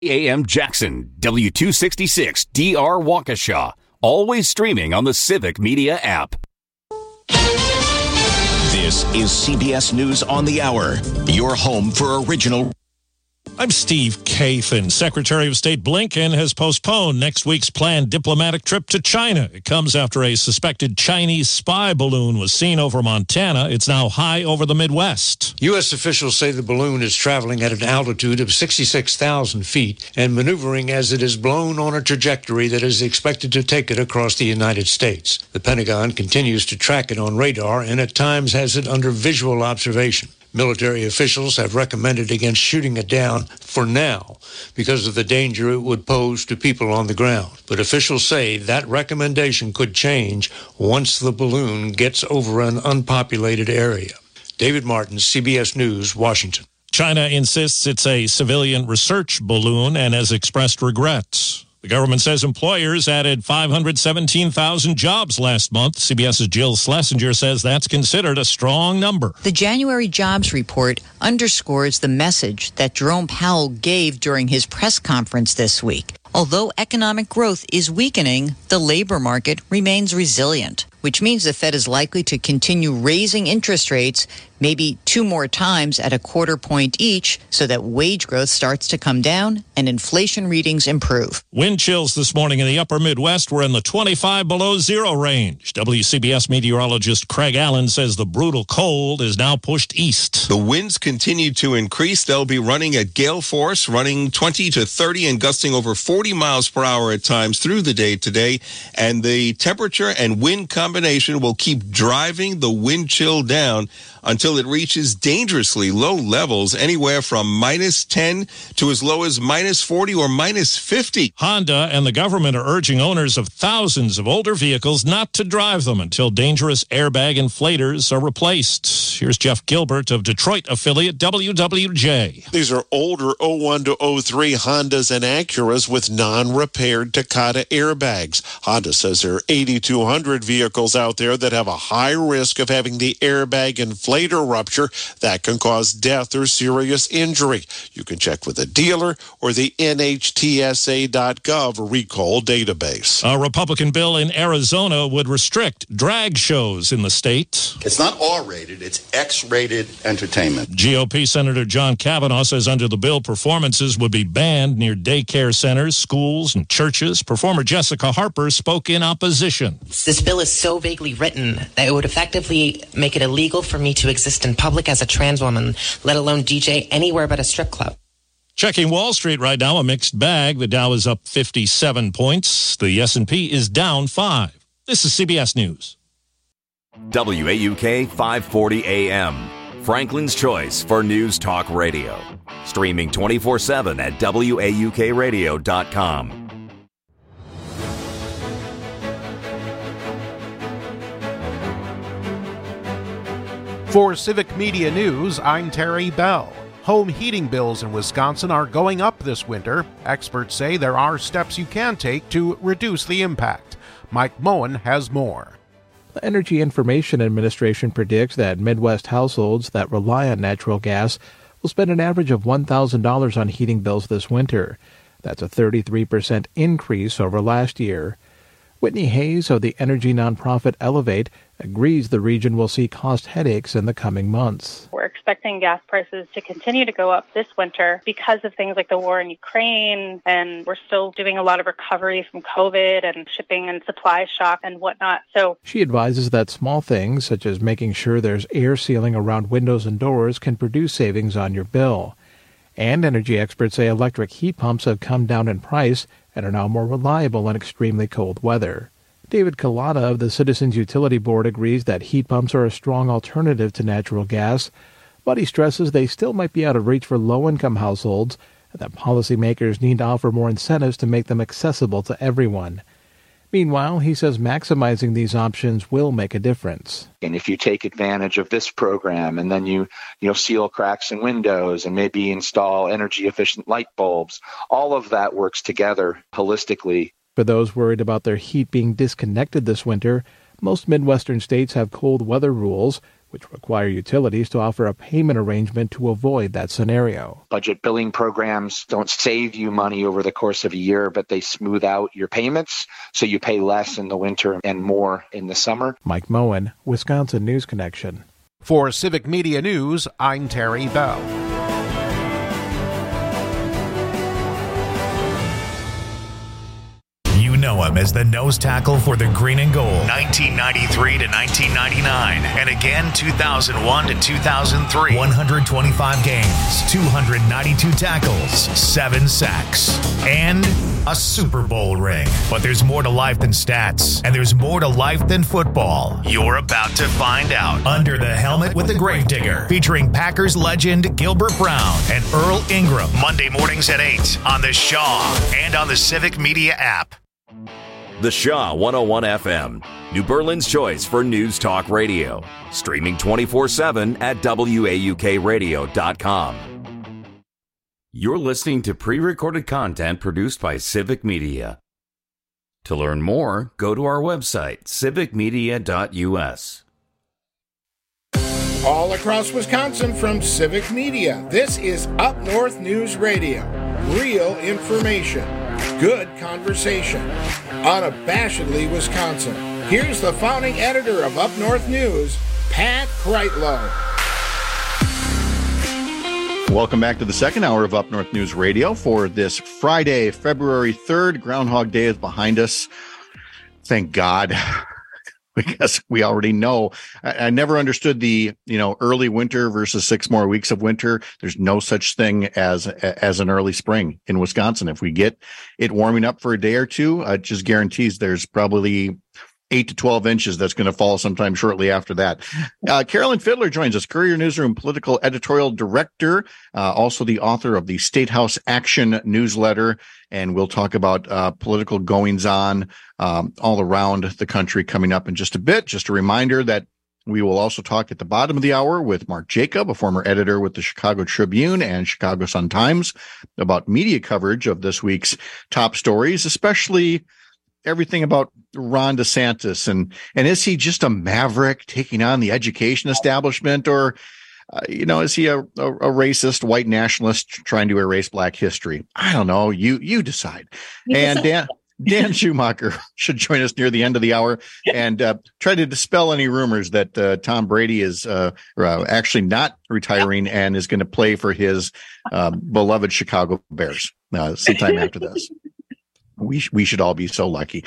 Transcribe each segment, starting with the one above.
AM Jackson, W266 DR Waukesha. Always streaming on the Civic Media app. This is CBS News on the Hour, your home for original. I'm Steve Kathan. Secretary of State Blinken has postponed next week's planned diplomatic trip to China. It comes after a suspected Chinese spy balloon was seen over Montana. It's now high over the Midwest. U.S. officials say the balloon is traveling at an altitude of 66,000 feet and maneuvering as it is blown on a trajectory that is expected to take it across the United States. The Pentagon continues to track it on radar and at times has it under visual observation. Military officials have recommended against shooting it down for now because of the danger it would pose to people on the ground. But officials say that recommendation could change once the balloon gets over an unpopulated area. David Martin, CBS News, Washington. China insists it's a civilian research balloon and has expressed regrets. The government says employers added 517,000 jobs last month. CBS's Jill Schlesinger says that's considered a strong number. The January jobs report underscores the message that Jerome Powell gave during his press conference this week. Although economic growth is weakening, the labor market remains resilient, which means the Fed is likely to continue raising interest rates, maybe 2 more times at a quarter point each, so that wage growth starts to come down and inflation readings improve. Wind chills this morning in the upper Midwest were in the 25 below zero range. WCBS meteorologist Craig Allen says the brutal cold is now pushed east. The winds continue to increase. They'll be running at gale force, running 20 to 30 and gusting over 40 miles per hour at times through the day today. And the temperature and wind combination will keep driving the wind chill down until it reaches dangerously low levels, anywhere from minus 10 to as low as minus 40 or minus 50. Honda and the government are urging owners of thousands of older vehicles not to drive them until dangerous airbag inflators are replaced. Here's Jeff Gilbert of Detroit affiliate WWJ. These are older 01 to 03 Hondas and Acuras with non-repaired Takata airbags. Honda says there are 8,200 vehicles out there that have a high risk of having the airbag inflator rupture that can cause death or serious injury. You can check with a dealer or the NHTSA.gov recall database. A Republican bill in Arizona would restrict drag shows in the state. It's not R-rated, it's X-rated entertainment. GOP Senator John Kavanaugh says under the bill, performances would be banned near daycare centers, schools, and churches. Performer Jessica Harper spoke in opposition. This bill is so vaguely written that it would effectively make it illegal for me to exist in public as a trans woman, let alone DJ anywhere but a strip club. Checking Wall Street right now, a mixed bag. The Dow is up 57 points. The S&P is down 5. This is CBS News. WAUK 540 AM. Franklin's Choice for News Talk Radio. Streaming 24/7 at WAUKradio.com. For Civic Media News, I'm Terry Bell. Home heating bills in Wisconsin are going up this winter. Experts say there are steps you can take to reduce the impact. Mike Moen has more. The Energy Information Administration predicts that Midwest households that rely on natural gas will spend an average of $1,000 on heating bills this winter. That's a 33% increase over last year. Whitney Hayes of the energy nonprofit Elevate agrees the region will see cost headaches in the coming months. We're expecting gas prices to continue to go up this winter because of things like the war in Ukraine, and we're still doing a lot of recovery from COVID and shipping and supply shock and whatnot. So she advises that small things, such as making sure there's air sealing around windows and doors, can produce savings on your bill. And energy experts say electric heat pumps have come down in price and are now more reliable in extremely cold weather. David Collada of the Citizens Utility Board agrees that heat pumps are a strong alternative to natural gas, but he stresses they still might be out of reach for low-income households and that policymakers need to offer more incentives to make them accessible to everyone. Meanwhile, he says maximizing these options will make a difference. And if you take advantage of this program and then you seal cracks in windows and maybe install energy-efficient light bulbs, all of that works together holistically. For those worried about their heat being disconnected this winter, Most Midwestern states have cold weather rules, which require utilities to offer a payment arrangement to avoid that scenario. Budget billing programs don't save you money over the course of a year, but they smooth out your payments, so you pay less in the winter and more in the summer. Mike Moen, Wisconsin News Connection. For Civic Media News, I'm Terry Bell. Know him as the nose tackle for the Green and Gold, 1993 to 1999, and again 2001 to 2003. 125 games, 292 tackles, 7 sacks, and a Super Bowl ring. But there's more to life than stats, and there's more to life than football. You're about to find out. Under the Helmet with the Gravedigger, featuring Packers legend Gilbert Brown and Earl Ingram. Monday mornings at 8 on the Shaw and on the Civic Media app. The Shaw 101 FM, New Berlin's choice for news talk radio. Streaming 24/7 at WAUKradio.com. You're listening to pre-recorded content produced by Civic Media. To learn more, go to our website, civicmedia.us. All across Wisconsin from Civic Media, this is Up North News Radio. Real information. Good conversation. Unabashedly Wisconsin. Here's the founding editor of Up North News, Pat Kreitlow. Welcome back to the second hour of Up North News Radio for this Friday, February 3rd. Groundhog Day is behind us. Thank God. Because we already know. I never understood the, early winter versus 6 more weeks of winter. There's no such thing as an early spring in Wisconsin. If we get it warming up for a day or two, it just guarantees there's probably 8 to 12 inches that's going to fall sometime shortly after that. Carolyn Fiddler joins us, Courier Newsroom political editorial director, also the author of the State House Action newsletter. And we'll talk about political goings-on all around the country coming up in just a bit. Just a reminder that we will also talk at the bottom of the hour with Mark Jacob, a former editor with the Chicago Tribune and Chicago Sun-Times, about media coverage of this week's top stories, especially everything about Ron DeSantis. And is he just a maverick taking on the education establishment, or is he a racist white nationalist trying to erase Black history? I don't know. You decide. And Dan Schumacher should join us near the end of the hour and try to dispel any rumors that Tom Brady is actually not retiring and is going to play for his beloved Chicago Bears sometime after this. We should all be so lucky.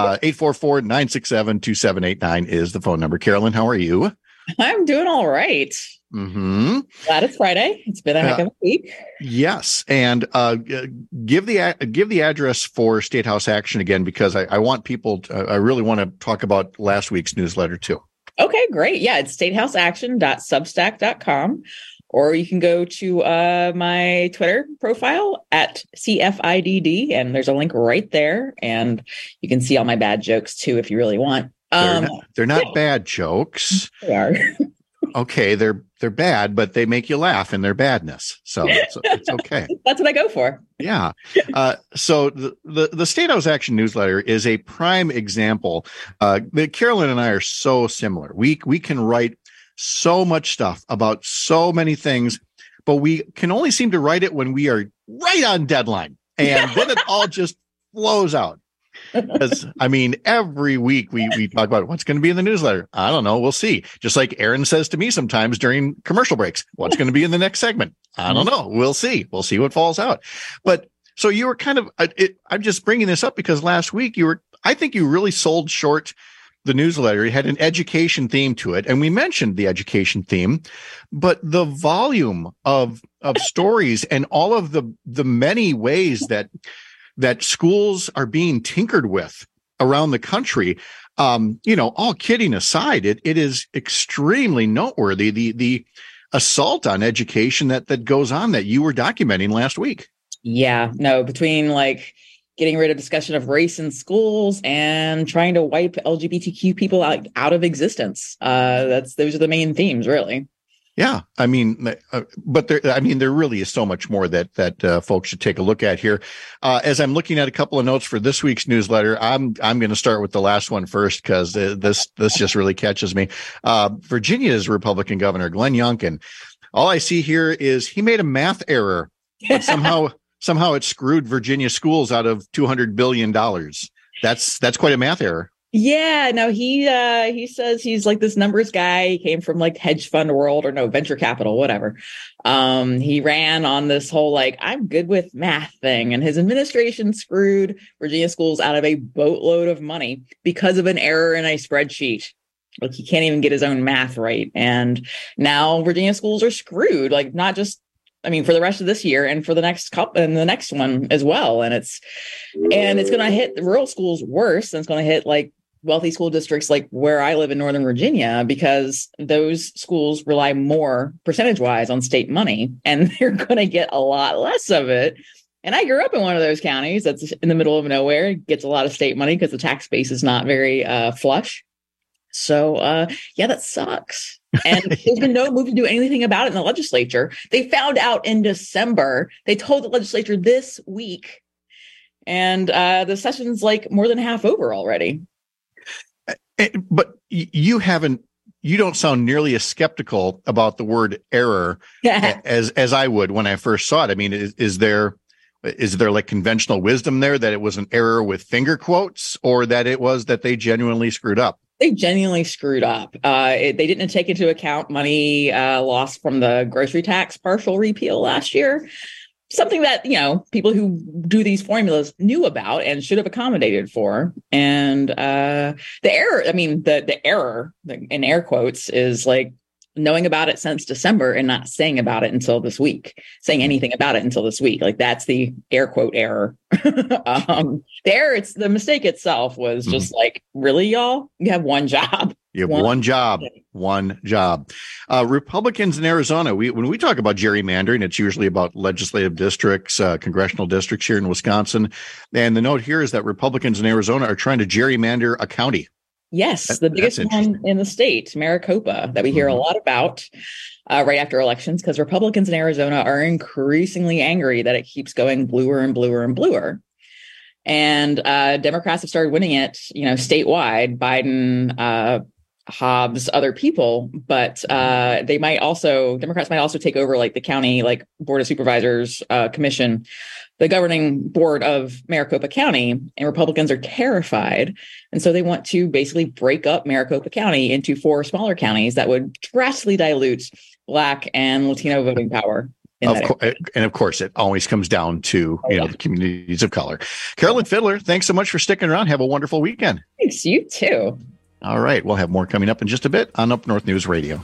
844-967-2789 is the phone number. Carolyn, how are you? I'm doing all right. Mm-hmm. Glad it's Friday. It's been a heck of a week. Yes. And give the address for State House Action again, because I want people I really want to talk about last week's newsletter too. Okay, great. Yeah, it's statehouseaction.substack.com. Or you can go to my Twitter profile at CFIDD, and there's a link right there. And you can see all my bad jokes too, if you really want. They're not bad jokes. They are. Okay, they're bad, but they make you laugh in their badness. So it's okay. That's what I go for. Yeah. So the State House Action newsletter is a prime example. Carolyn and I are so similar. We can write so much stuff about so many things, but we can only seem to write it when we are right on deadline. And then it all just flows out. Because, every week we talk about what's going to be in the newsletter. I don't know. We'll see. Just like Aaron says to me sometimes during commercial breaks, what's going to be in the next segment? I don't know. We'll see. We'll see what falls out. But so you were kind of, I'm just bringing this up because last week I think you really sold short the newsletter. It had an education theme to it. And we mentioned the education theme, but the volume of stories and all of the many ways that schools are being tinkered with around the country. All kidding aside, it is extremely noteworthy, the assault on education that goes on that you were documenting last week. Yeah, no, between getting rid of discussion of race in schools and trying to wipe LGBTQ people out of existence. Those are the main themes, really. Yeah, I mean, but there really is so much more that folks should take a look at here. As I'm looking at a couple of notes for this week's newsletter, I'm going to start with the last one first because this just really catches me. Virginia's Republican governor Glenn Youngkin. All I see here is he made a math error, but somehow it screwed Virginia schools out of $200 billion. That's quite a math error. Yeah, no, he says he's like this numbers guy. He came from like hedge fund world venture capital, whatever. He ran on this whole like, I'm good with math thing. And his administration screwed Virginia schools out of a boatload of money because of an error in a spreadsheet. Like he can't even get his own math right. And now Virginia schools are screwed, like not just, for the rest of this year and for the next couple and the next one as well. And it's going to hit the rural schools worse. And it's going to hit like wealthy school districts like where I live in Northern Virginia, because those schools rely more percentage wise on state money and they're going to get a lot less of it. And I grew up in one of those counties that's in the middle of nowhere. It gets a lot of state money because the tax base is not very flush. So, that sucks. And there's been no move to do anything about it in the legislature. They found out in December. They told the legislature this week. And the session's like more than half over already. But you don't sound nearly as skeptical about the word error as I would when I first saw it. I mean, is there like conventional wisdom there that it was an error with finger quotes, or that it was that they genuinely screwed up? They genuinely screwed up. They didn't take into account money lost from the grocery tax partial repeal last year. Something that, people who do these formulas knew about and should have accommodated for. And the error, the error in air quotes is like knowing about it since December and not saying about it until this week, saying anything about it until this week. Like that's the air quote error. The error, the mistake itself was just like, really, y'all? You have one job. You have one job. Republicans in Arizona, when we talk about gerrymandering, it's usually about legislative districts, congressional districts here in Wisconsin. And the note here is that Republicans in Arizona are trying to gerrymander a county. Yes, the biggest one in the state, Maricopa, that we hear a lot about right after elections, because Republicans in Arizona are increasingly angry that it keeps going bluer and bluer and bluer. And Democrats have started winning it, statewide, Biden, Hobbs, other people, but Democrats might also take over like the county, like Board of Supervisors commission, the governing board of Maricopa County, and Republicans are terrified. And so they want to basically break up Maricopa County into 4 smaller counties that would drastically dilute Black and Latino voting power. And of course, it always comes down to the communities of color. Carolyn Fiddler, thanks so much for sticking around. Have a wonderful weekend. Thanks, you too. All right, we'll have more coming up in just a bit on Up North News Radio.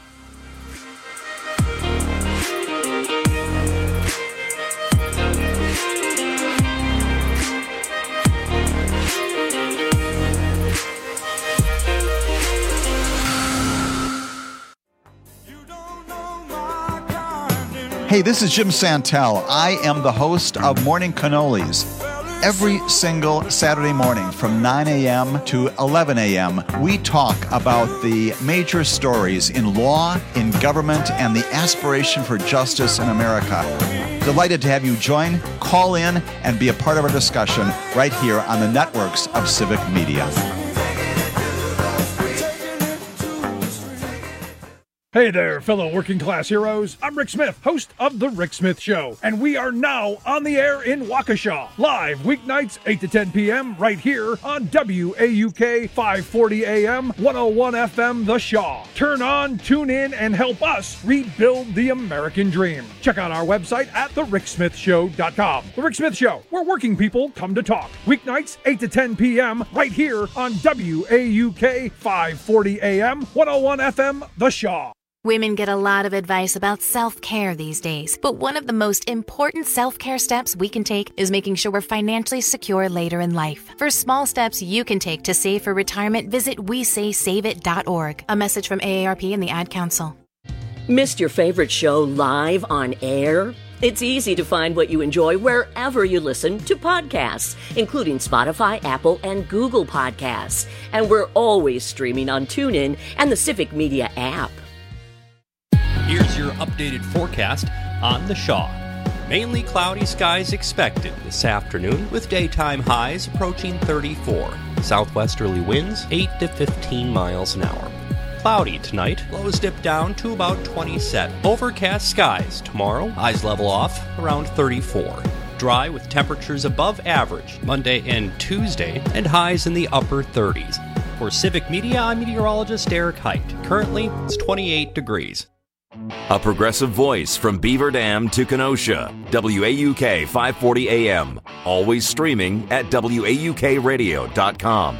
Hey, this is Jim Santel. I am the host of Morning Cannolis. Every single Saturday morning from 9 a.m. to 11 a.m., we talk about the major stories in law, in government, and the aspiration for justice in America. Delighted to have you join, call in, and be a part of our discussion right here on the networks of Civic Media. Hey there, fellow working class heroes. I'm Rick Smith, host of The Rick Smith Show, and we are now on the air in Waukesha, live weeknights 8 to 10 p.m. right here on WAUK 540 AM, 101 FM The Shaw. Turn on, tune in, and help us rebuild the American dream. Check out our website at thericksmithshow.com. The Rick Smith Show, where working people come to talk. Weeknights 8 to 10 p.m. right here on WAUK 540 AM, 101 FM The Shaw. Women get a lot of advice about self-care these days, but one of the most important self-care steps we can take is making sure we're financially secure later in life. For small steps you can take to save for retirement, visit WeSaySaveIt.org. A message from AARP and the Ad Council. Missed your favorite show live on air? It's easy to find what you enjoy wherever you listen to podcasts, including Spotify, Apple, and Google Podcasts. And we're always streaming on TuneIn and the Civic Media app. Here's your updated forecast on the Shaw. Mainly cloudy skies expected this afternoon with daytime highs approaching 34. Southwesterly winds 8 to 15 miles an hour. Cloudy tonight, lows dip down to about 27. Overcast skies tomorrow, highs level off around 34. Dry with temperatures above average Monday and Tuesday and highs in the upper 30s. For Civic Media, I'm meteorologist Eric Height. Currently, it's 28 degrees. A progressive voice from Beaver Dam to Kenosha. WAUK 540 AM. Always streaming at WAUKradio.com.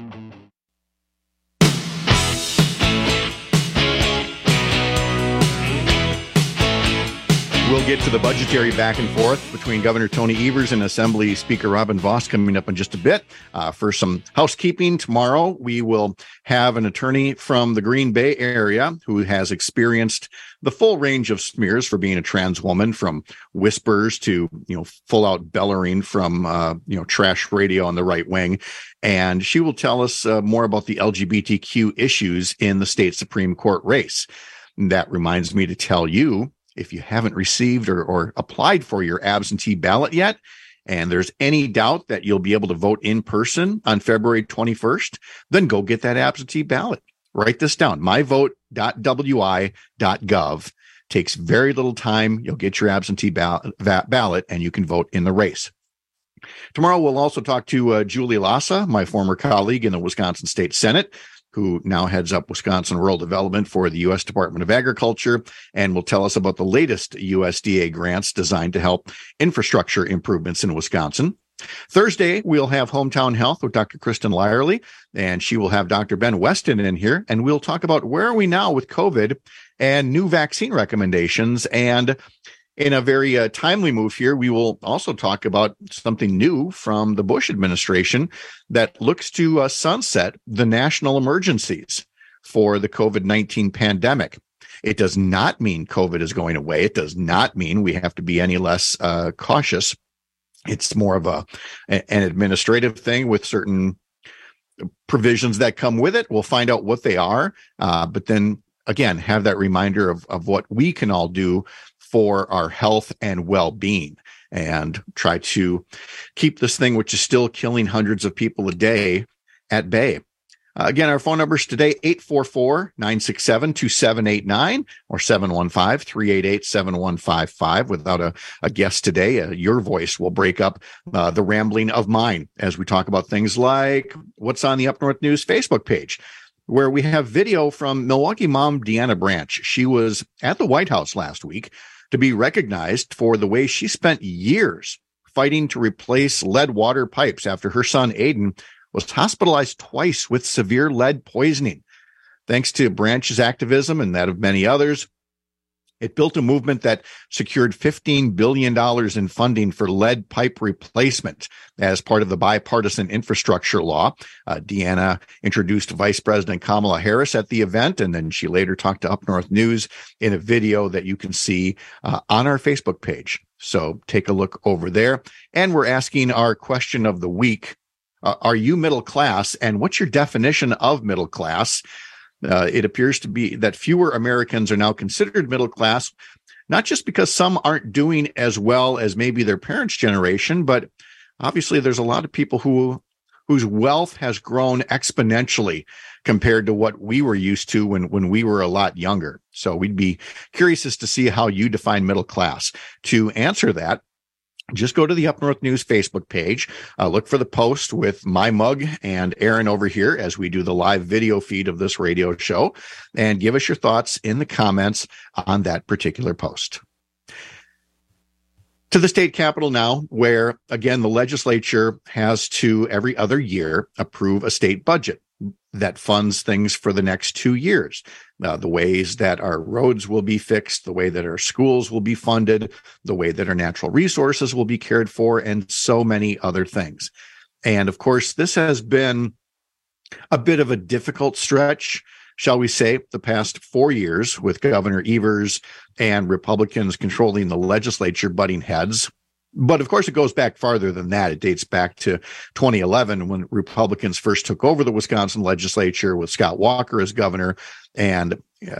We'll get to the budgetary back and forth between Governor Tony Evers and Assembly Speaker Robin Vos coming up in just a bit. For some housekeeping, tomorrow we will have an attorney from the Green Bay area who has experienced the full range of smears for being a trans woman, from whispers to, full out bellowing from, trash radio on the right wing. And she will tell us more about the LGBTQ issues in the state Supreme Court race. And that reminds me to tell you, if you haven't received or applied for your absentee ballot yet, and there's any doubt that you'll be able to vote in person on February 21st, then go get that absentee ballot. Write this down, myvote.wi.gov. Takes very little time. You'll get your absentee ballot and you can vote in the race. Tomorrow, we'll also talk to Julie Lassa, my former colleague in the Wisconsin State Senate, who now heads up Wisconsin Rural Development for the U.S. Department of Agriculture, and will tell us about the latest USDA grants designed to help infrastructure improvements in Wisconsin. Thursday, we'll have Hometown Health with Dr. Kristen Lyerly, and she will have Dr. Ben Weston in here, and we'll talk about where are we now with COVID and new vaccine recommendations. And in a very timely move here, we will also talk about something new from the Bush administration that looks to sunset the national emergencies for the COVID-19 pandemic. It does not mean COVID is going away. It does not mean we have to be any less cautious. It's more of an administrative thing with certain provisions that come with it. We'll find out what they are, but then again, have that reminder of what we can all do for our health and well-being, and try to keep this thing, which is still killing hundreds of people a day, at bay. Again, our phone numbers today, 844-967-2789 or 715-388-7155. Without a guest today, your voice will break up the rambling of mine as we talk about things like what's on the Up North News Facebook page, where we have video from Milwaukee mom Deanna Branch. She was at the White House last week to be recognized for the way she spent years fighting to replace lead water pipes after her son Aiden was hospitalized twice with severe lead poisoning. Thanks to Branch's activism and that of many others, it built a movement that secured $15 billion in funding for lead pipe replacement as part of the bipartisan infrastructure law. Deanna introduced Vice President Kamala Harris at the event, and then she later talked to Up North News in a video that you can see on our Facebook page. So take a look over there. And we're asking our question of the week. Are you middle class? And what's your definition of middle class? It appears to be that fewer Americans are now considered middle class, not just because some aren't doing as well as maybe their parents' generation, but obviously there's a lot of people whose wealth has grown exponentially compared to what we were used to when we were a lot younger. So we'd be curious as to see how you define middle class. To answer that, just go to the Up North News Facebook page, look for the post with my mug and Aaron over here as we do the live video feed of this radio show, and give us your thoughts in the comments on that particular post. To the state capitol now, where, again, the legislature has to, every other year, approve a state budget that funds things for the next 2 years. The ways that our roads will be fixed, the way that our schools will be funded, the way that our natural resources will be cared for, and so many other things. And of course, this has been a bit of a difficult stretch, shall we say, the past 4 years with Governor Evers and Republicans controlling the legislature butting heads. But of course, it goes back farther than that. It dates back to 2011 when Republicans first took over the Wisconsin legislature with Scott Walker as governor, and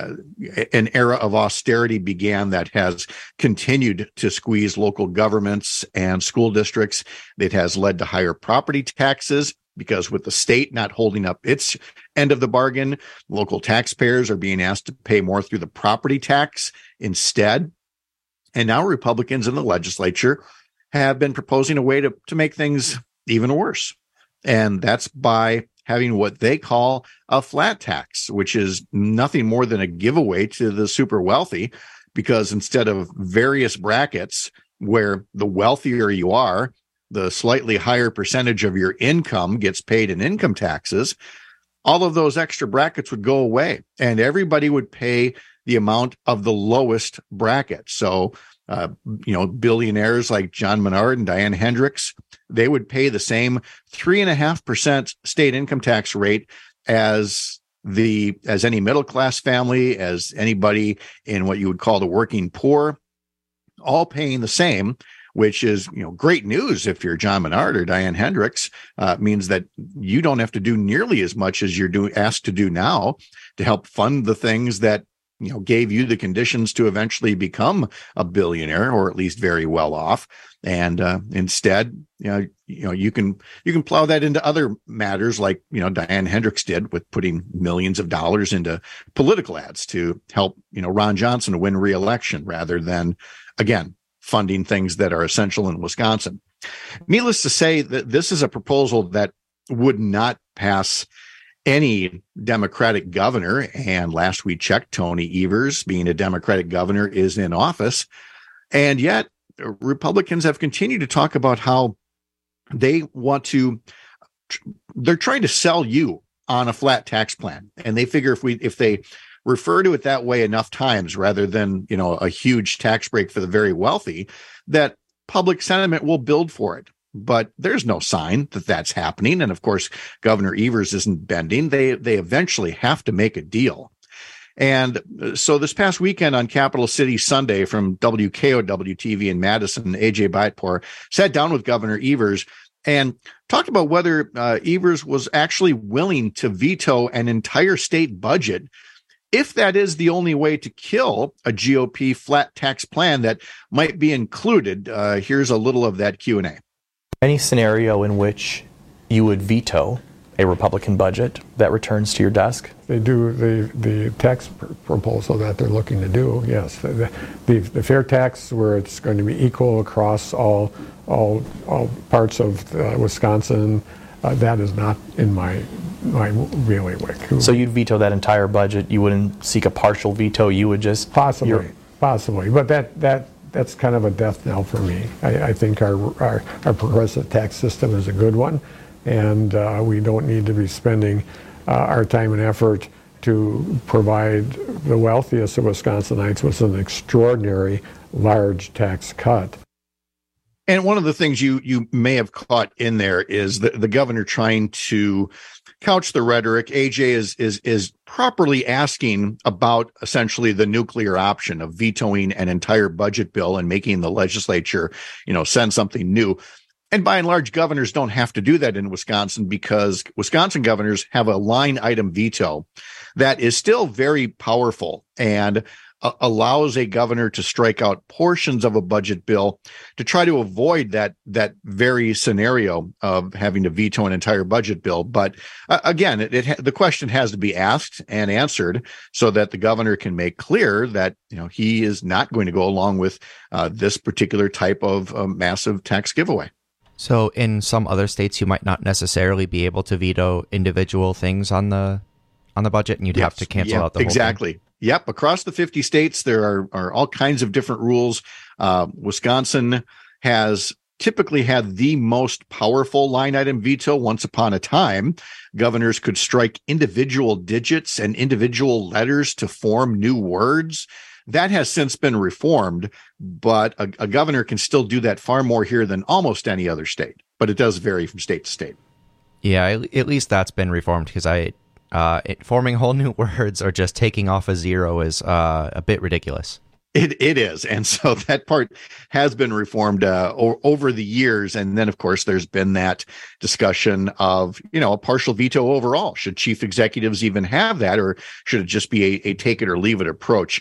an era of austerity began that has continued to squeeze local governments and school districts. It has led to higher property taxes because with the state not holding up its end of the bargain, local taxpayers are being asked to pay more through the property tax instead. And now Republicans in the legislature have been proposing a way to make things even worse. And that's by having what they call a flat tax, which is nothing more than a giveaway to the super wealthy, because instead of various brackets where the wealthier you are, the slightly higher percentage of your income gets paid in income taxes, all of those extra brackets would go away and everybody would pay the amount of the lowest bracket. So billionaires like John Menard and Diane Hendricks, they would pay the same 3.5% state income tax rate as any middle class family, as anybody in what you would call the working poor, all paying the same, which is great news if you're John Menard or Diane Hendricks. Means that you don't have to do nearly as much as you're asked to do now to help fund the things that gave you the conditions to eventually become a billionaire, or at least very well off. And instead, you can plow that into other matters like, Diane Hendricks did with putting millions of dollars into political ads to help, Ron Johnson win re-election rather than, again, funding things that are essential in Wisconsin. Needless to say that this is a proposal that would not pass any Democratic governor. And last we checked, Tony Evers, being a Democratic governor, is in office. And yet Republicans have continued to talk about how they're trying to sell you on a flat tax plan. And they figure if they refer to it that way enough times, rather than, a huge tax break for the very wealthy, that public sentiment will build for it. But there's no sign that that's happening. And of course, Governor Evers isn't bending. They eventually have to make a deal. And so this past weekend on Capital City Sunday from WKOW TV in Madison, AJ Baitpour sat down with Governor Evers and talked about whether Evers was actually willing to veto an entire state budget if that is the only way to kill a GOP flat tax plan that might be included. Here's a little of that Q&A. Any scenario in which you would veto a Republican budget that returns to your desk? They do the tax proposal that they're looking to do, yes. The fair tax, where it's going to be equal across all parts of Wisconsin, that is not in my bailiwick. So you'd veto that entire budget? You wouldn't seek a partial veto? You would just possibly, but that's kind of a death knell for me. I think our progressive tax system is a good one, and we don't need to be spending our time and effort to provide the wealthiest of Wisconsinites with an extraordinary large tax cut. And one of the things you may have caught in there is the governor trying to couch the rhetoric. AJ is properly asking about essentially the nuclear option of vetoing an entire budget bill and making the legislature, send something new. And by and large, governors don't have to do that in Wisconsin because Wisconsin governors have a line item veto that is still very powerful and allows a governor to strike out portions of a budget bill to try to avoid that very scenario of having to veto an entire budget bill. But again, the question has to be asked and answered so that the governor can make clear that he is not going to go along with this particular type of massive tax giveaway. So in some other states, you might not necessarily be able to veto individual things on the budget, and you'd have to cancel out the whole exactly. thing. Yep. Across the 50 states, there are all kinds of different rules. Wisconsin has typically had the most powerful line item veto. Once upon a time, governors could strike individual digits and individual letters to form new words. That has since been reformed, but a governor can still do that far more here than almost any other state. But it does vary from state to state. Yeah, at least that's been reformed because forming whole new words or just taking off a zero is a bit ridiculous. It is. And so that part has been reformed over the years. And then, of course, there's been that discussion of, a partial veto overall. Should chief executives even have that, or should it just be a take it or leave it approach?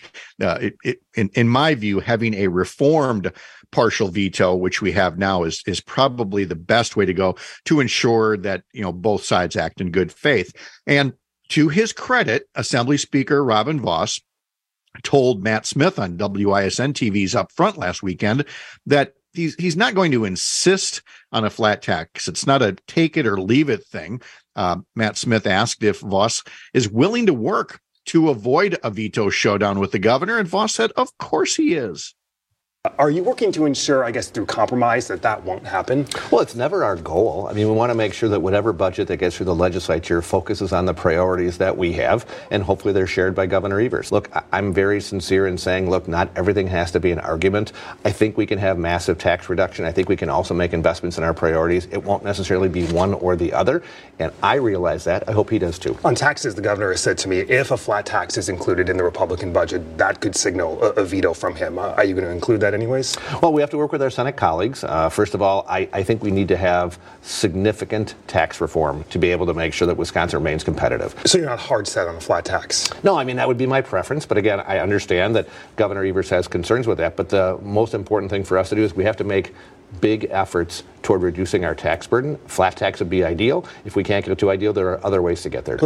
In my view, having a reformed partial veto, which we have now, is probably the best way to go to ensure that, both sides act in good faith. And to his credit, Assembly Speaker Robin Vos told Matt Smith on WISN TV's Up Front last weekend that he's not going to insist on a flat tax. It's not a take it or leave it thing. Matt Smith asked if Vos is willing to work to avoid a veto showdown with the governor, and Vos said, of course he is. Are you working to ensure, I guess, through compromise that won't happen? Well, it's never our goal. I mean, we want to make sure that whatever budget that gets through the legislature focuses on the priorities that we have, and hopefully they're shared by Governor Evers. Look, I'm very sincere in saying, look, not everything has to be an argument. I think we can have massive tax reduction. I think we can also make investments in our priorities. It won't necessarily be one or the other, and I realize that. I hope he does too. On taxes, the governor has said to me, if a flat tax is included in the Republican budget, that could signal a veto from him. Are you going to include that anyways? Well, we have to work with our Senate colleagues. First of all, I think we need to have significant tax reform to be able to make sure that Wisconsin remains competitive. So you're not hard set on a flat tax? No, I mean, that would be my preference. But again, I understand that Governor Evers has concerns with that. But the most important thing for us to do is we have to make big efforts toward reducing our tax burden. Flat tax would be ideal. If we can't get to ideal, there are other ways to get there.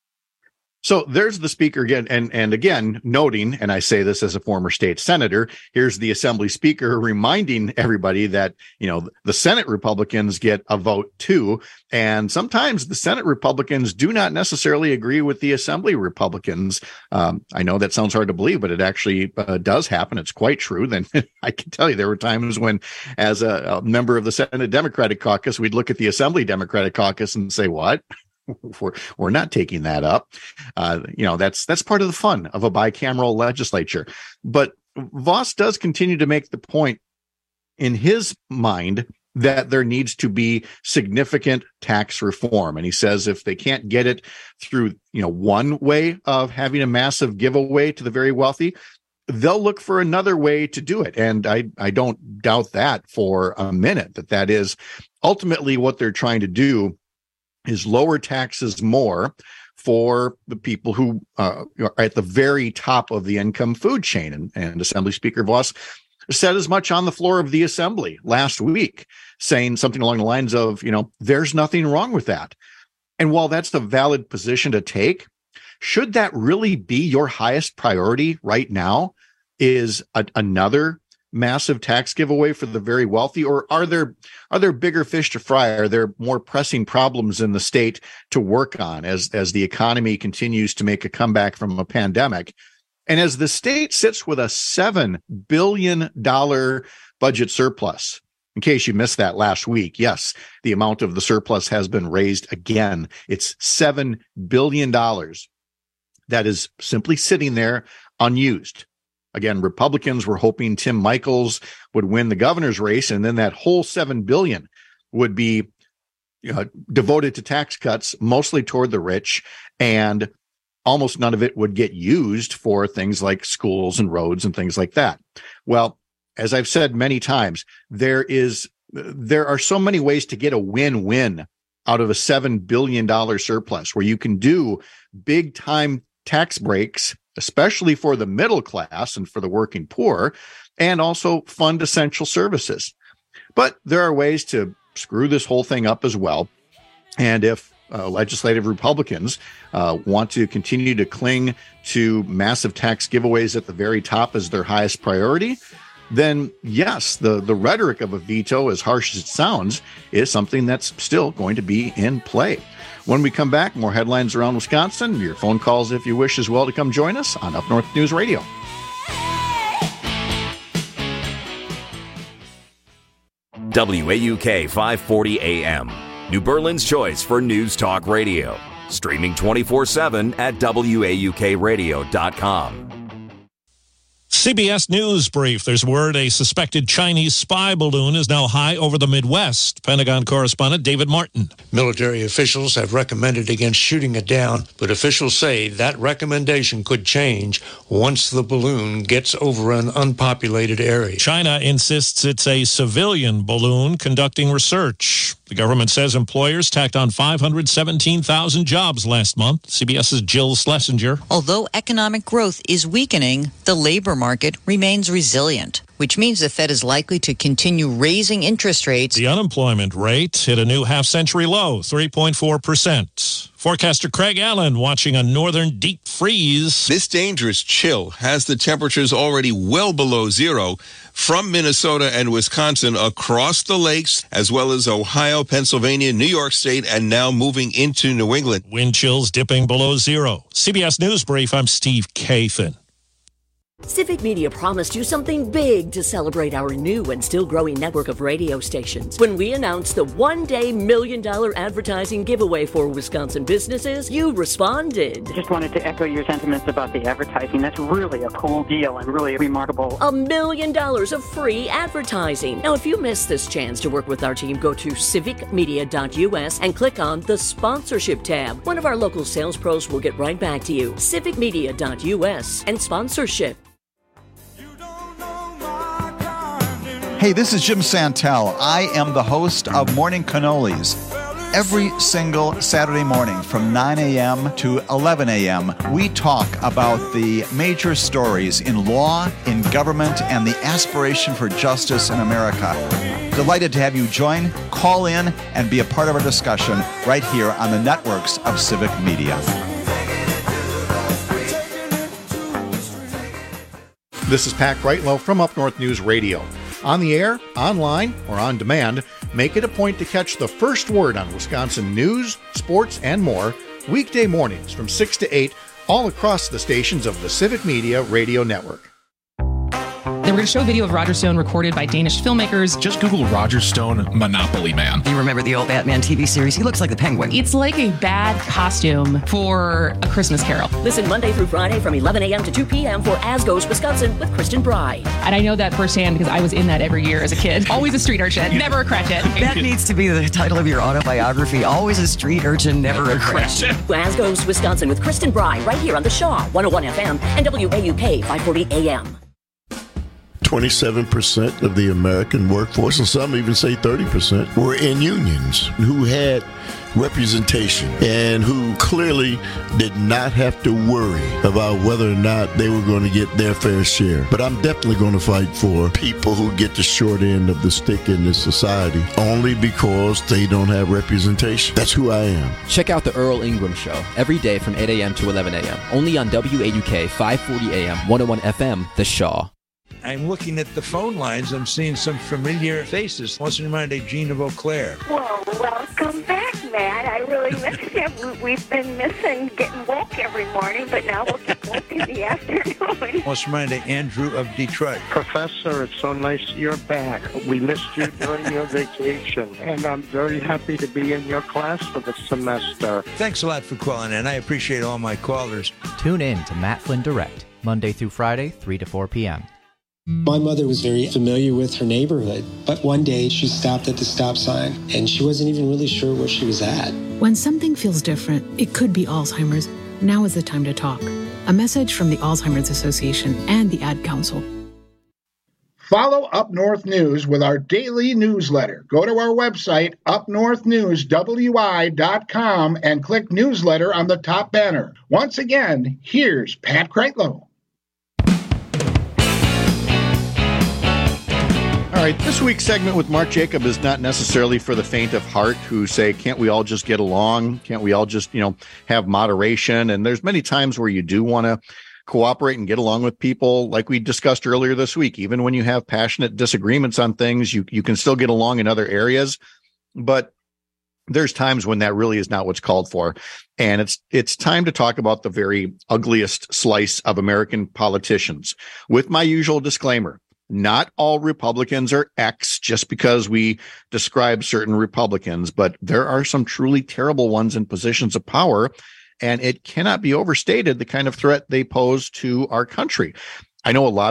So there's the speaker again, and again, noting, and I say this as a former state senator, here's the Assembly Speaker reminding everybody that, the Senate Republicans get a vote too. And sometimes the Senate Republicans do not necessarily agree with the Assembly Republicans. I know that sounds hard to believe, but it actually does happen. It's quite true. Then I can tell you there were times when, as a member of the Senate Democratic Caucus, we'd look at the Assembly Democratic Caucus and say, what? We're not taking that up. That's part of the fun of a bicameral legislature. But Vos does continue to make the point in his mind that there needs to be significant tax reform. And he says if they can't get it through, one way of having a massive giveaway to the very wealthy, they'll look for another way to do it. And I don't doubt that for a minute, that is ultimately what they're trying to do, is lower taxes more for the people who are at the very top of the income food chain. And Assembly Speaker Vos said as much on the floor of the Assembly last week, saying something along the lines of, there's nothing wrong with that. And while that's a valid position to take, should that really be your highest priority right now? Is another massive tax giveaway for the very wealthy, or are there bigger fish to fry? Are there more pressing problems in the state to work on as the economy continues to make a comeback from a pandemic? And as the state sits with a $7 billion budget surplus, in case you missed that last week, yes, the amount of the surplus has been raised again. It's $7 billion that is simply sitting there unused. Again, Republicans were hoping Tim Michels would win the governor's race, and then that whole $7 billion would be devoted to tax cuts, mostly toward the rich, and almost none of it would get used for things like schools and roads and things like that. Well, as I've said many times, there are so many ways to get a win-win out of a $7 billion surplus, where you can do big-time tax breaks, especially for the middle class and for the working poor, and also fund essential services. But there are ways to screw this whole thing up as well. And if legislative Republicans want to continue to cling to massive tax giveaways at the very top as their highest priority, then yes, the rhetoric of a veto, as harsh as it sounds, is something that's still going to be in play. When we come back, more headlines around Wisconsin, your phone calls if you wish as well to come join us on Up North News Radio. WAUK 540 AM, New Berlin's choice for news talk radio. Streaming 24/7 at WAUKradio.com. CBS News Brief. There's word a suspected Chinese spy balloon is now high over the Midwest. Pentagon correspondent David Martin. Military officials have recommended against shooting it down, but officials say that recommendation could change once the balloon gets over an unpopulated area. China insists it's a civilian balloon conducting research. The government says employers tacked on 517,000 jobs last month. CBS's Jill Schlesinger. Although economic growth is weakening, the labor market remains resilient, which means the Fed is likely to continue raising interest rates. The unemployment rate hit a new half-century low, 3.4%. Forecaster Craig Allen watching a northern deep freeze. This dangerous chill has the temperatures already well below zero from Minnesota and Wisconsin across the lakes, as well as Ohio, Pennsylvania, New York State, and now moving into New England. Wind chills dipping below zero. CBS News Brief, I'm Steve Kathan. Civic Media promised you something big to celebrate our new and still growing network of radio stations. When we announced the one-day $1 million advertising giveaway for Wisconsin businesses, you responded. Just wanted to echo your sentiments about the advertising. That's really a cool deal and really remarkable. $1 million of free advertising. Now, if you missed this chance to work with our team, go to civicmedia.us and click on the sponsorship tab. One of our local sales pros will get right back to you. civicmedia.us and sponsorship. Hey, this is Jim Santel. I am the host of Morning Cannolis. Every single Saturday morning from 9 a.m. to 11 a.m., we talk about the major stories in law, in government, and the aspiration for justice in America. Delighted to have you join, call in, and be a part of our discussion right here on the networks of Civic Media. This is Pat Greitlow from Up North News Radio. On the air, online, or on demand, make it a point to catch the first word on Wisconsin news, sports, and more weekday mornings from 6 to 8 all across the stations of the Civic Media Radio Network. Then we're going to show a video of Roger Stone recorded by Danish filmmakers. Just Google Roger Stone Monopoly Man. You remember the old Batman TV series? He looks like the Penguin. It's like a bad costume for A Christmas Carol. Listen Monday through Friday from 11 a.m. to 2 p.m. for As Goes Wisconsin with Kristen Bry. And I know that firsthand because I was in that every year as a kid. Always a street urchin, never a cratchit. That needs to be the title of your autobiography. Always a street urchin, never a cratchit. As Goes Wisconsin with Kristen Bry right here on the Shaw 101 FM and WAUK 540 AM. 27% of the American workforce, and some even say 30%, were in unions who had representation and who clearly did not have to worry about whether or not they were going to get their fair share. But I'm definitely going to fight for people who get the short end of the stick in this society only because they don't have representation. That's who I am. Check out the Earl Ingram Show every day from 8 a.m. to 11 a.m. only on WAUK 540 AM 101 FM, The Shaw. I'm looking at the phone lines. I'm seeing some familiar faces. What's in mind of Gene of Eau Claire? Well, welcome back, Matt. I really miss you. We've been missing getting woke every morning, but now we'll get woke in the afternoon. What's in mind of Andrew of Detroit? Professor, it's so nice you're back. We missed you during your vacation, and I'm very happy to be in your class for the semester. Thanks a lot for calling in. I appreciate all my callers. Tune in to Matt Flynn Direct, Monday through Friday, 3 to 4 p.m. My mother was very familiar with her neighborhood, but one day she stopped at the stop sign and she wasn't even really sure where she was at. When something feels different, it could be Alzheimer's. Now is the time to talk. A message from the Alzheimer's Association and the Ad Council. Follow Up North News with our daily newsletter. Go to our website, upnorthnewswi.com, and click newsletter on the top banner. Once again, here's Pat Kreitlow. All right, this week's segment with Mark Jacob is not necessarily for the faint of heart who say, can't we all just get along? Can't we all just, have moderation? And there's many times where you do want to cooperate and get along with people like we discussed earlier this week. Even when you have passionate disagreements on things, you can still get along in other areas. But there's times when that really is not what's called for. And it's time to talk about the very ugliest slice of American politicians. With my usual disclaimer, not all Republicans are X just because we describe certain Republicans, but there are some truly terrible ones in positions of power, and it cannot be overstated the kind of threat they pose to our country. I know a lot of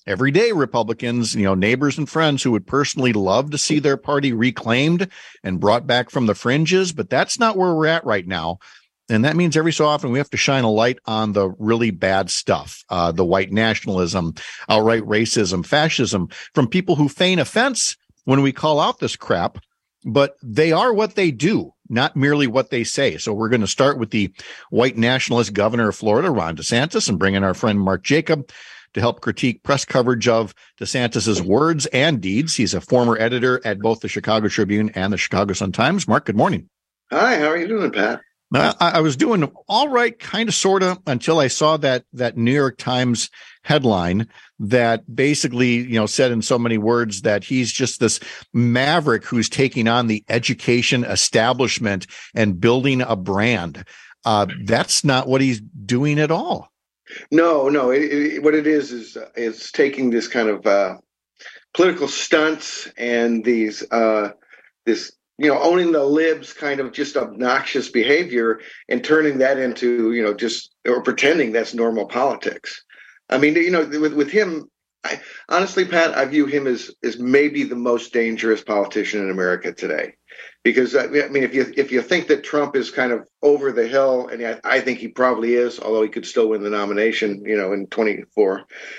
everyday Republicans, neighbors and friends who would personally love to see their party reclaimed and brought back from the fringes. But that's not where we're at right now. And that means every so often we have to shine a light on the really bad stuff, the white nationalism, outright racism, fascism, from people who feign offense when we call out this crap. But they are what they do, not merely what they say. So we're going to start with the white nationalist governor of Florida, Ron DeSantis, and bring in our friend Mark Jacob to help critique press coverage of DeSantis's words and deeds. He's a former editor at both the Chicago Tribune and the Chicago Sun-Times. Mark, good morning. Hi, how are you doing, Pat? I was doing all right, kind of, sort of, until I saw that New York Times headline that basically, said in so many words that he's just this maverick who's taking on the education establishment and building a brand. That's not what he's doing at all. No. What it is it's taking this kind of political stunts and these owning the libs kind of just obnoxious behavior and turning that into, or pretending that's normal politics. I mean, with him, honestly, Pat, I view him as maybe the most dangerous politician in America today. Because, I mean, if you think that Trump is kind of over the hill, and I think he probably is, although he could still win the nomination, in 2024.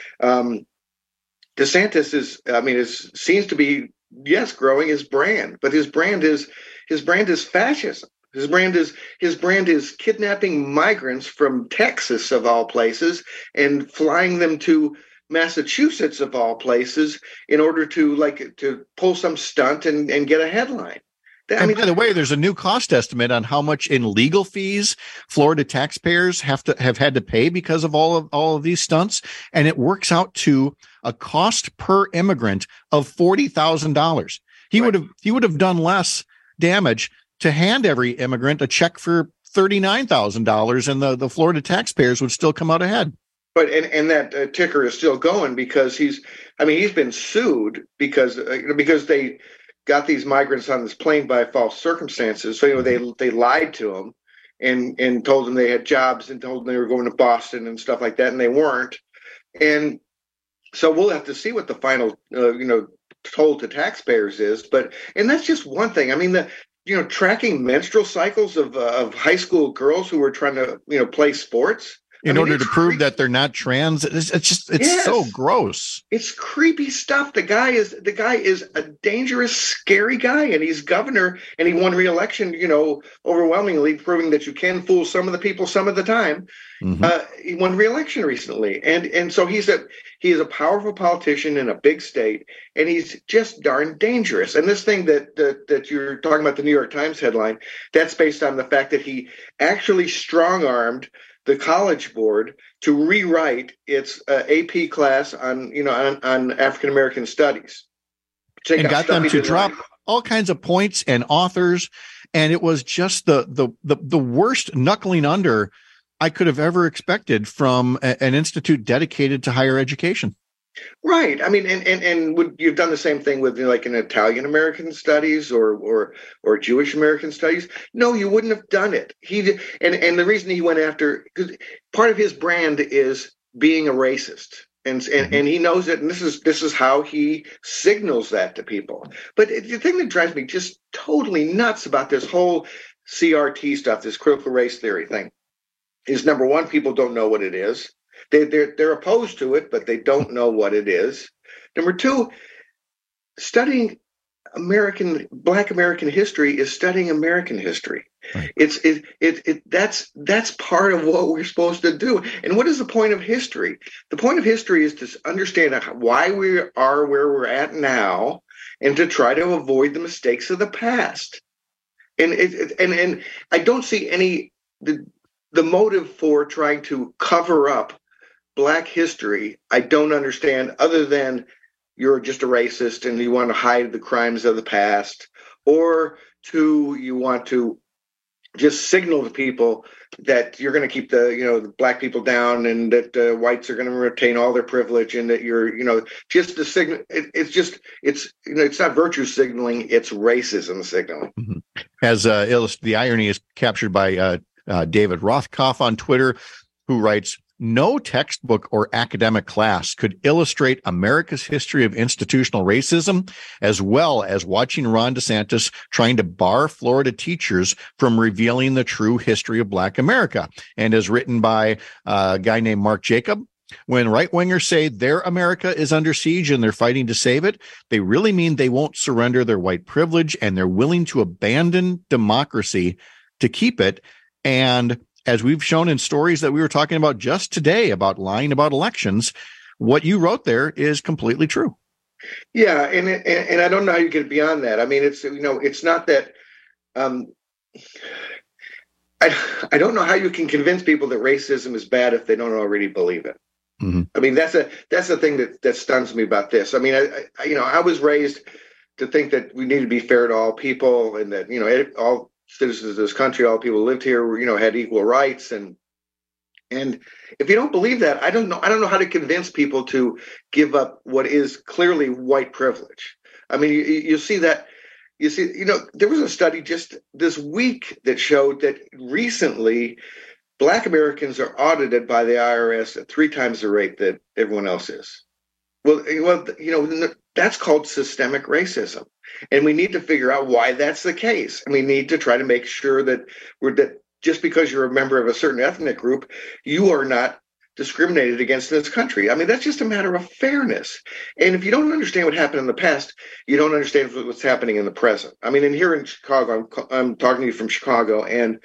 DeSantis seems to be, yes, growing his brand, but his brand is fascism. His brand is kidnapping migrants from Texas, of all places, and flying them to Massachusetts, of all places, in order to pull some stunt and get a headline. By the way, there's a new cost estimate on how much in legal fees Florida taxpayers have had to pay because of all of these stunts, and it works out to a cost per immigrant of $40,000. He would have done less damage to hand every immigrant a check for $39,000, and the Florida taxpayers would still come out ahead. But and that ticker is still going because he's been sued because they got these migrants on this plane by false circumstances. So, they lied to them and told them they had jobs and told them they were going to Boston and stuff like that, and they weren't. And so we'll have to see what the final, toll to taxpayers is. And that's just one thing. I mean, tracking menstrual cycles of high school girls who were trying to, play sports. In order to prove that they're not trans, it's so gross. It's creepy stuff. The guy is a dangerous, scary guy, and he's governor, and he won re-election, overwhelmingly, proving that you can fool some of the people some of the time. Mm-hmm. He won re-election recently, and so he is a powerful politician in a big state, and he's just darn dangerous. And this thing that you're talking about, the New York Times headline, that's based on the fact that he actually strong-armed the College Board to rewrite its AP class on African American studies, and got them to drop all kinds of points and authors, and it was just the worst knuckling under I could have ever expected from an institute dedicated to higher education. Right. I mean, and would you've done the same thing with like an Italian American studies or Jewish American studies? No, you wouldn't have done it. And the reason he went after, because part of his brand is being a racist, and he knows it, and this is how he signals that to people. But the thing that drives me just totally nuts about this whole CRT stuff, this critical race theory thing, is number one, people don't know what it is. They're opposed to it, but they don't know what it is. Number two, studying Black American history is studying American history. Right. That's part of what we're supposed to do. And what is the point of history? The point of history is to understand why we are where we're at now, and to try to avoid the mistakes of the past. And I don't see the motive for trying to cover up Black history. I don't understand, other than you're just a racist and you want to hide the crimes of the past, or you want to just signal to people that you're going to keep the Black people down, and that whites are going to retain all their privilege, and that you're just the signal. It's not virtue signaling; it's racism signaling. Mm-hmm. As the irony is captured by David Rothkopf on Twitter, who writes, no textbook or academic class could illustrate America's history of institutional racism as well as watching Ron DeSantis trying to bar Florida teachers from revealing the true history of Black America. And as written by a guy named Mark Jacob, when right-wingers say their America is under siege and they're fighting to save it, they really mean they won't surrender their white privilege and they're willing to abandon democracy to keep it. And as we've shown in stories that we were talking about just today about lying about elections, what you wrote there is completely true. Yeah, and I don't know how you get beyond that. I mean, it's not that. I don't know how you can convince people that racism is bad if they don't already believe it. Mm-hmm. I mean, that's the thing that stuns me about this. I mean, I was raised to think that we need to be fair to all people, and that all citizens of this country, all people who lived here, had equal rights. And if you don't believe that, I don't know how to convince people to give up what is clearly white privilege. I mean, you see that. You see, there was a study just this week that showed that recently Black Americans are audited by the IRS at 3 times the rate that everyone else is. Well, that's called systemic racism. And we need to figure out why that's the case. And we need to try to make sure that just because you're a member of a certain ethnic group, you are not discriminated against in this country. I mean, that's just a matter of fairness. And if you don't understand what happened in the past, you don't understand what's happening in the present. I mean, and here in Chicago, I'm talking to you from Chicago, and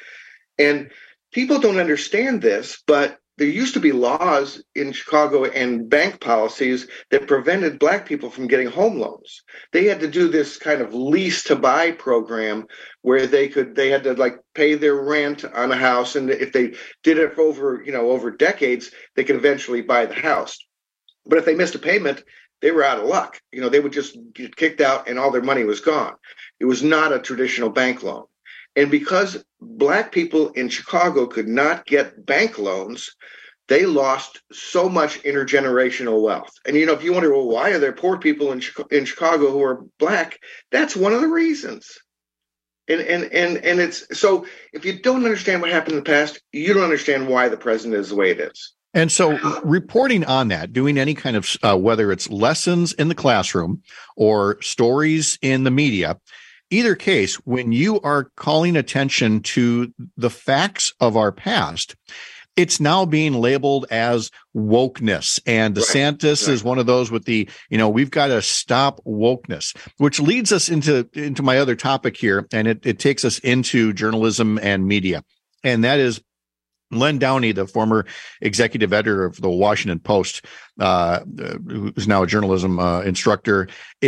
people don't understand this, but there used to be laws in Chicago and bank policies that prevented Black people from getting home loans. They had to do this kind of lease to buy program where they had to pay their rent on a house. And if they did it for over decades, they could eventually buy the house. But if they missed a payment, they were out of luck. They would just get kicked out and all their money was gone. It was not a traditional bank loan. And because Black people in Chicago could not get bank loans, they lost so much intergenerational wealth. And, if you wonder, well, why are there poor people in Chicago who are Black? That's one of the reasons. And it's so if you don't understand what happened in the past, you don't understand why the present is the way it is. And so reporting on that, doing any kind of, whether it's lessons in the classroom or stories in the media, either case, when you are calling attention to the facts of our past, it's now being labeled as wokeness. And DeSantis is one of those with the, we've got to stop wokeness, which leads us into my other topic here. And it takes us into journalism and media. And that is Len Downey, the former executive editor of the Washington Post, who's now a journalism instructor,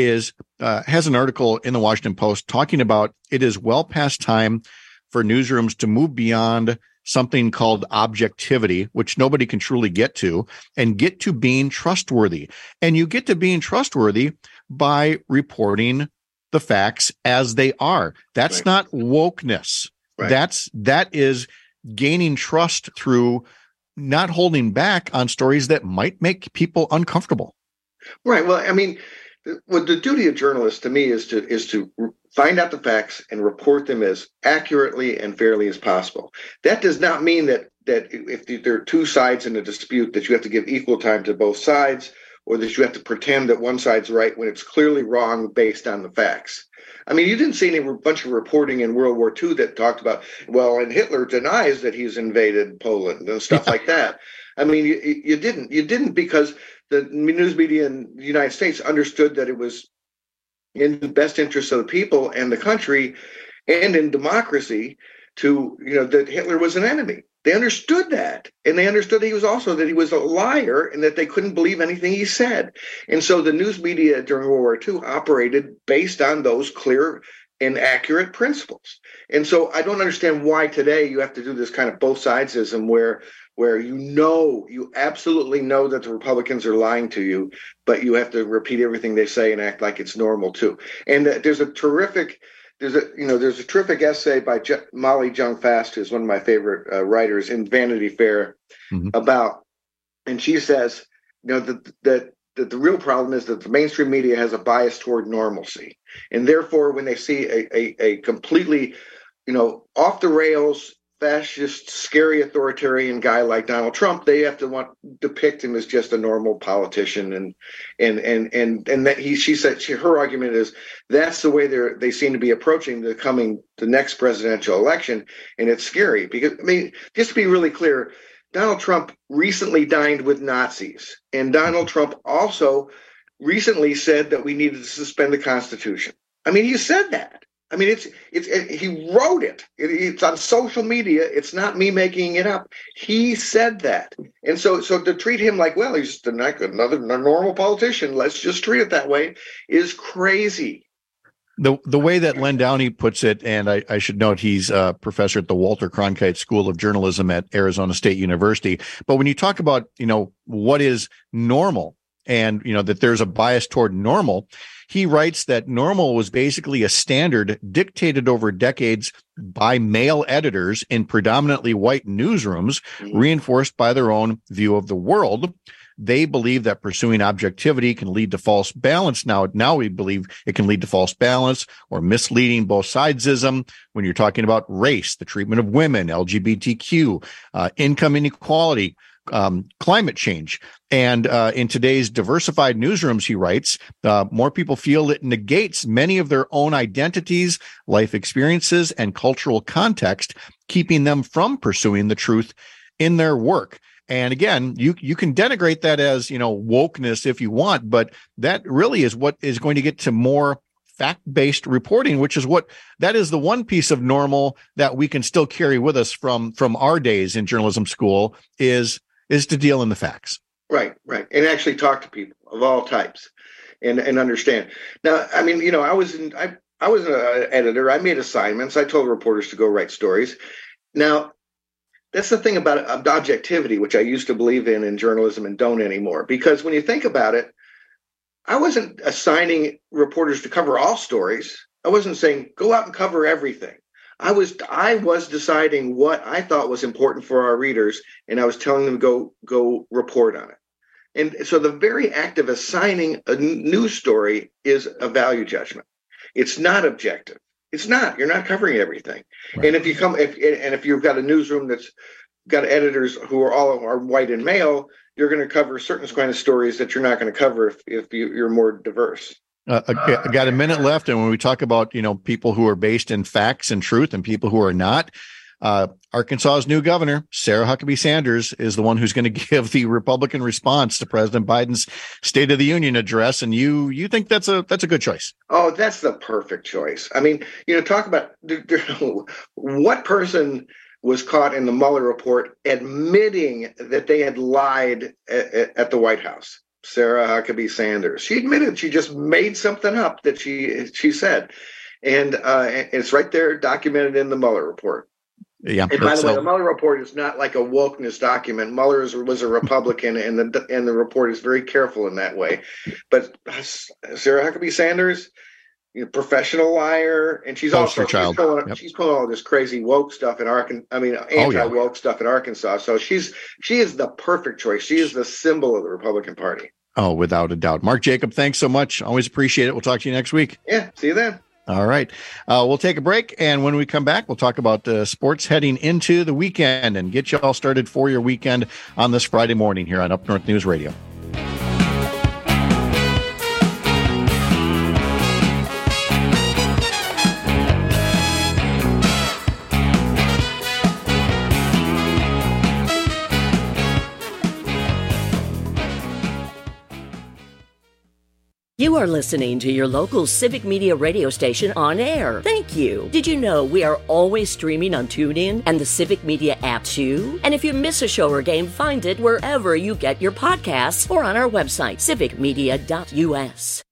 has an article in the Washington Post talking about it is well past time for newsrooms to move beyond something called objectivity, which nobody can truly get to, and get to being trustworthy. And you get to being trustworthy by reporting the facts as they are. That's not wokeness. That is gaining trust through not holding back on stories that might make people uncomfortable. Right. Well, I mean, the duty of journalists to me is to find out the facts and report them as accurately and fairly as possible. That does not mean that if there are two sides in a dispute that you have to give equal time to both sides, or that you have to pretend that one side's right when it's clearly wrong based on the facts. I mean, you didn't see any bunch of reporting in World War II that talked about, and Hitler denies that he's invaded Poland and stuff like that. I mean, you didn't because the news media in the United States understood that it was in the best interest of the people and the country and in democracy that Hitler was an enemy. They understood that. And they understood that he was a liar and that they couldn't believe anything he said. And so the news media during World War II operated based on those clear and accurate principles. And so I don't understand why today you have to do this kind of both sidesism where you absolutely know that the Republicans are lying to you, but you have to repeat everything they say and act like it's normal too. And there's a terrific essay by Molly Jong-Fast, who's one of my favorite writers, in Vanity Fair about, and she says, that the real problem is that the mainstream media has a bias toward normalcy, and therefore when they see a completely, off the rails, fascist, scary authoritarian guy like Donald Trump, they have to depict him as just a normal politician, and that she said her argument is that's the way they seem to be approaching the next presidential election, and it's scary because just to be really clear, Donald Trump recently dined with Nazis, and Donald Trump also recently said that we needed to suspend the Constitution. He said that. He wrote it. It's on social media. It's not me making it up. He said that. And so to treat him like, well, he's another normal politician, let's just treat it that way, is crazy. The way that Len Downey puts it, and I should note he's a professor at the Walter Cronkite School of Journalism at Arizona State University. But when you talk about, what is normal and, that there's a bias toward normal, he writes that normal was basically a standard dictated over decades by male editors in predominantly white newsrooms, reinforced by their own view of the world. They believe that pursuing objectivity can lead to false balance. Now we believe it can lead to false balance or misleading both sidesism when you're talking about race, the treatment of women, LGBTQ, income inequality, climate change. And in today's diversified newsrooms, he writes, more people feel it negates many of their own identities, life experiences, and cultural context, keeping them from pursuing the truth in their work. And again, you can denigrate that as, wokeness if you want, but that really is what is going to get to more fact-based reporting, which is that is the one piece of normal that we can still carry with us from our days in journalism school is to deal in the facts. Right. And actually talk to people of all types and understand. Now, I was an editor. I made assignments. I told reporters to go write stories. Now, that's the thing about objectivity, which I used to believe in journalism and don't anymore. Because when you think about it, I wasn't assigning reporters to cover all stories. I wasn't saying, go out and cover everything. I was deciding what I thought was important for our readers, and I was telling them to go report on it. And so the very act of assigning a news story is a value judgment. It's not objective. It's not. You're not covering everything. Right. And if you've got a newsroom that's got editors who are white and male, you're going to cover certain kind of stories that you're not going to cover if you're more diverse. I got a minute left, and when we talk about people who are based in facts and truth and people who are not, Arkansas's new governor, Sarah Huckabee Sanders, is the one who's going to give the Republican response to President Biden's State of the Union address, and you think that's a good choice? Oh, that's the perfect choice. Talk about what person was caught in the Mueller report admitting that they had lied at the White House. Sarah Huckabee Sanders. She admitted she just made something up that she said. And it's right there documented in the Mueller report. Yeah. And by the way, the Mueller report is not like a wokeness document. Mueller was a Republican, and the report is very careful in that way. But Sarah Huckabee Sanders, professional liar, and she's pulling all this crazy woke stuff in anti-woke stuff in Arkansas. So she is the perfect choice. She is the symbol of the Republican Party. Oh, without a doubt. Mark Jacob, thanks so much. Always appreciate it. We'll talk to you next week. Yeah, see you then. All right. We'll take a break, and when we come back, we'll talk about sports heading into the weekend and get you all started for your weekend on this Friday morning here on Up North News Radio. You are listening to your local Civic Media radio station on air. Thank you. Did you know we are always streaming on TuneIn and the Civic Media app too? And if you miss a show or game, find it wherever you get your podcasts or on our website, civicmedia.us.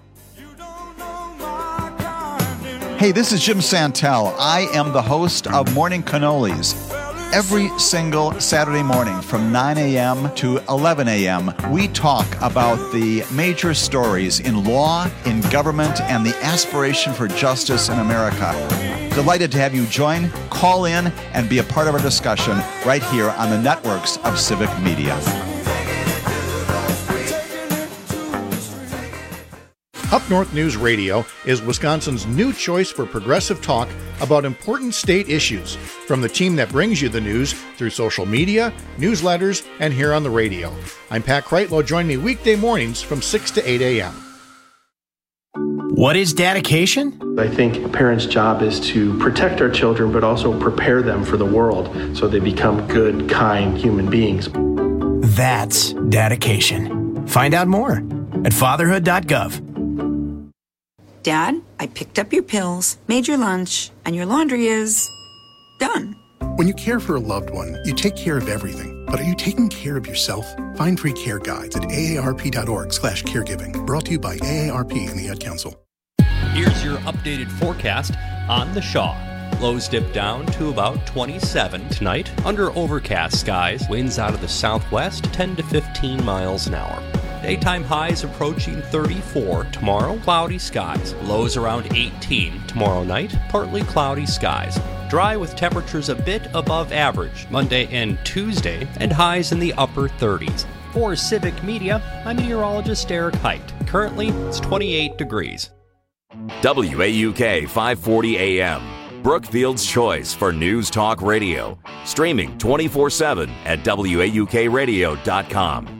Hey, this is Jim Santel. I am the host of Morning Cannolis. Every single Saturday morning from 9 a.m. to 11 a.m., we talk about the major stories in law, in government, and the aspiration for justice in America. Delighted to have you join, call in, and be a part of our discussion right here on the networks of Civic Media. Up North News Radio is Wisconsin's new choice for progressive talk about important state issues, from the team that brings you the news through social media, newsletters, and here on the radio. I'm Pat Kreitlow. Join me weekday mornings from 6 to 8 a.m. What is dedication? I think a parent's job is to protect our children, but also prepare them for the world so they become good, kind human beings. That's dedication. Find out more at fatherhood.gov. Dad, I picked up your pills, made your lunch, and your laundry is done. When you care for a loved one, you take care of everything. But are you taking care of yourself? Find free care guides at aarp.org/caregiving. Brought to you by AARP and the Ad Council. Here's your updated forecast on the Shaw. Lows dip down to about 27 tonight. Under overcast skies, winds out of the southwest 10 to 15 miles an hour. Daytime highs approaching 34 tomorrow. Cloudy skies. Lows around 18 tomorrow night. Partly cloudy skies. Dry with temperatures a bit above average Monday and Tuesday, and highs in the upper 30s. For Civic Media, I'm meteorologist Eric Height. Currently, it's 28 degrees. WAUK 540 AM, Brookfield's choice for news talk radio. Streaming 24/7 at WAUKradio.com.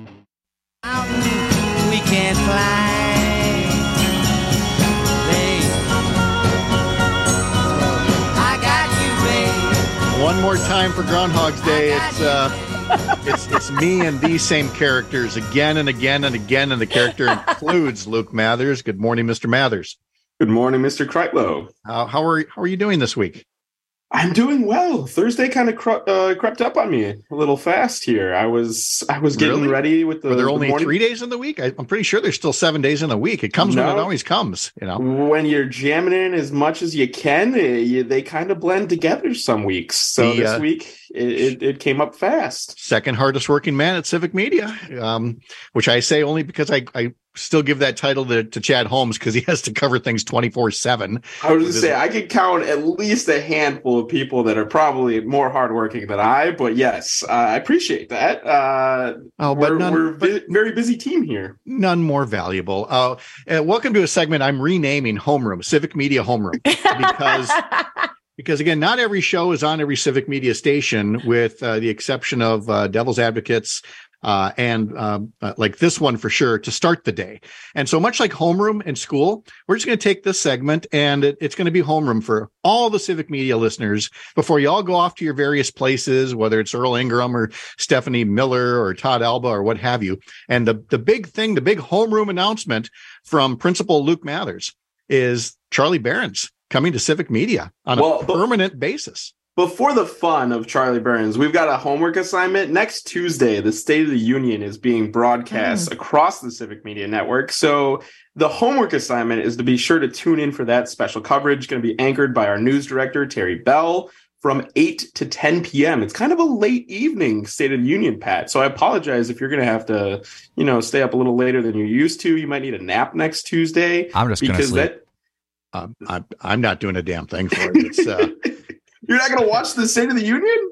We can fly. I got you, babe. One more time for Groundhog's Day. It's me and these same characters again and again and again, and the character includes Luke Mathers. Good morning, Mr. Mathers. Good morning, Mr. Kreitlow. How are you doing this week? I'm doing well. Thursday kind of crept up on me a little fast here. I was getting ready with the. Were there only 3 days in the week? I'm pretty sure there's still 7 days in the week. It comes when it always comes. You know, when you're jamming in as much as you can, they kind of blend together some weeks. So this week it came up fast. Second hardest working man at Civic Media, which I say only because I still give that title to Chad Holmes because he has to cover things 24/7. I was going to say, I could count at least a handful of people that are probably more hardworking than I, but yes, I appreciate that. We're a very busy team here. None more valuable. Welcome to a segment I'm renaming Homeroom, Civic Media Homeroom, because again, not every show is on every Civic Media station, with the exception of Devil's Advocates, and like this one for sure, to start the day. And so much like homeroom in school, we're just going to take this segment and it's going to be homeroom for all the Civic Media listeners before you all go off to your various places, whether it's Earl Ingram or Stephanie Miller or Todd Alba or what have you. And the big thing, the big homeroom announcement from Principal Luke Mathers is Charlie Behrens coming to Civic Media on a permanent basis. Before the fun of Charlie Behrens, we've got a homework assignment. Next Tuesday, the State of the Union is being broadcast across the Civic Media Network. So the homework assignment is to be sure to tune in for that special coverage. Going to be anchored by our news director, Terry Bell, from 8 to 10 p.m. It's kind of a late evening State of the Union, Pat. So I apologize if you're going to have to, stay up a little later than you're used to. You might need a nap next Tuesday. I'm just going to sleep. I'm not doing a damn thing for it. It's You're not going to watch the State of the Union?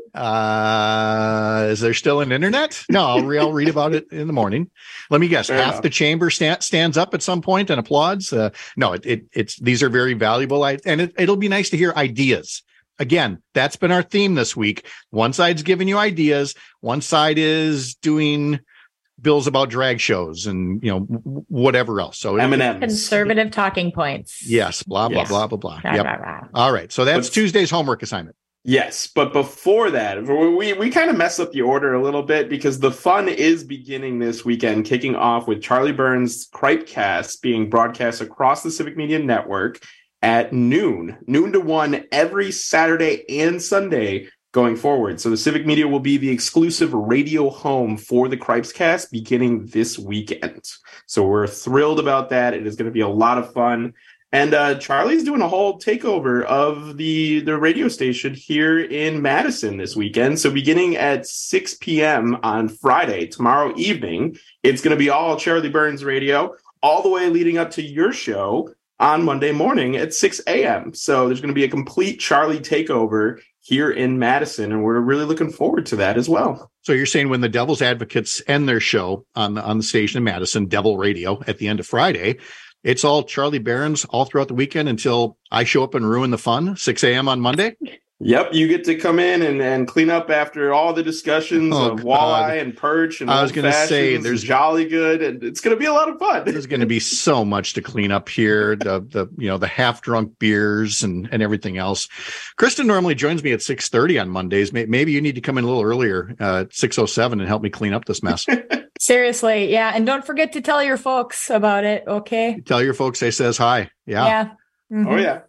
Is there still an internet? No, I'll read about it in the morning. Let me guess. Half the chamber stands up at some point and applauds. No, it's these are very valuable. It'll be nice to hear ideas. Again, that's been our theme this week. One side's giving you ideas. One side is doing bills about drag shows and whatever else. So M&M's. Conservative talking points. Yes, blah blah blah blah blah. Yep. All right, so that's Tuesday's homework assignment. Yes, but before that, we kind of mess up the order a little bit because the fun is beginning this weekend, kicking off with Charlie Behrens' Cripecast being broadcast across the Civic Media Network at noon to 1 every Saturday and Sunday going forward. So the Civic Media will be the exclusive radio home for the Cripescast beginning this weekend. So we're thrilled about that. It is going to be a lot of fun. And Charlie's doing a whole takeover of the radio station here in Madison this weekend. So beginning at 6 p.m. on Friday, tomorrow evening, it's going to be all Charlie Behrens radio, all the way leading up to your show on Monday morning at 6 a.m. So there's going to be a complete Charlie takeover here in Madison, and we're really looking forward to that as well. So you're saying when the Devil's Advocates end their show on the station in Madison, Devil Radio, at the end of Friday, It's all Charlie Barron's all throughout the weekend until I show up and ruin the fun, 6 a.m. on Monday. Yep, you get to come in and clean up after all the discussions of walleye and perch and I was going to say there's jolly good, and it's going to be a lot of fun. There's going to be so much to clean up here. The half drunk beers and everything else. Kristen normally joins me at 6:30 on Mondays. Maybe you need to come in a little earlier, 6:07, and help me clean up this mess. Seriously, yeah, and don't forget to tell your folks about it. Okay, tell your folks I says hi. Yeah. Mm-hmm. Oh yeah.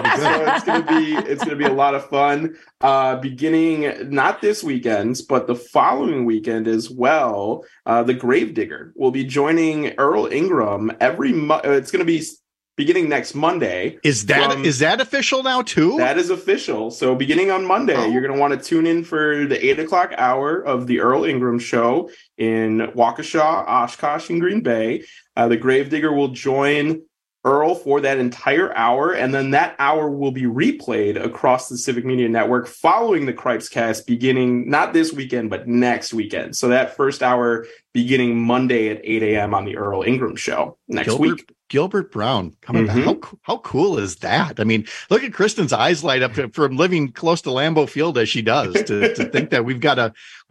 So it's gonna be a lot of fun. Beginning not this weekend, but the following weekend as well. The Gravedigger will be joining Earl Ingram every month. It's gonna be beginning next Monday. Is that official now too? That is official. So beginning on Monday, you're gonna want to tune in for the 8:00 hour of the Earl Ingram Show in Waukesha, Oshkosh, and Green Bay. The Gravedigger will join Earl for that entire hour, and then that hour will be replayed across the Civic Media Network following the Cripes Cast beginning not this weekend, but next weekend. So that first hour beginning Monday at 8 a.m. on the Earl Ingram Show next week. Gilbert Brown coming back. How cool is that? I mean, look at Kristen's eyes light up from living close to Lambeau Field as she does to think that we've got